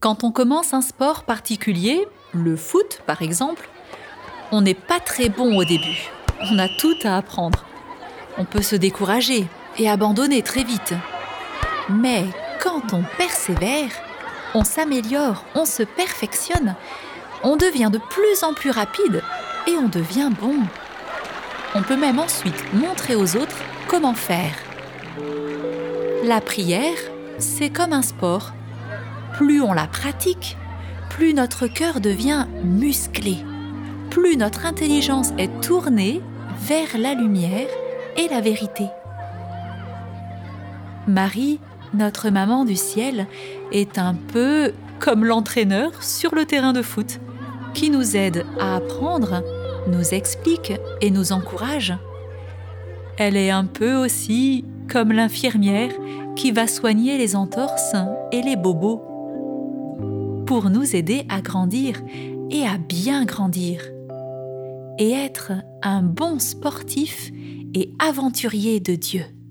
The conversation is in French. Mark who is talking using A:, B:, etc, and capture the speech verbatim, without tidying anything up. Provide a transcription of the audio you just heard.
A: Quand on commence un sport particulier, le foot par exemple, on n'est pas très bon au début. On a tout à apprendre. On peut se décourager et abandonner très vite. Mais quand on persévère, on s'améliore, on se perfectionne, on devient de plus en plus rapide et on devient bon. On peut même ensuite montrer aux autres comment faire. La prière, c'est comme un sport. Plus on la pratique, plus notre cœur devient musclé, plus notre intelligence est tournée vers la lumière et la vérité. Marie, notre maman du ciel, est un peu comme l'entraîneur sur le terrain de foot, qui nous aide à apprendre, nous explique et nous encourage. Elle est un peu aussi comme l'infirmière qui va soigner les entorses et les bobos, pour nous aider à grandir et à bien grandir, et être un bon sportif et aventurier de Dieu.